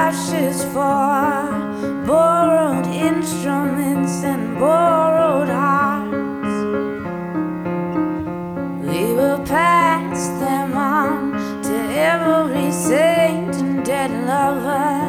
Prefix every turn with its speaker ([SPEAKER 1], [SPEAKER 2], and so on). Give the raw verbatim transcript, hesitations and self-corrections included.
[SPEAKER 1] ashes for borrowed instruments and borrowed hearts. We will pass them on to every saint and dead lover.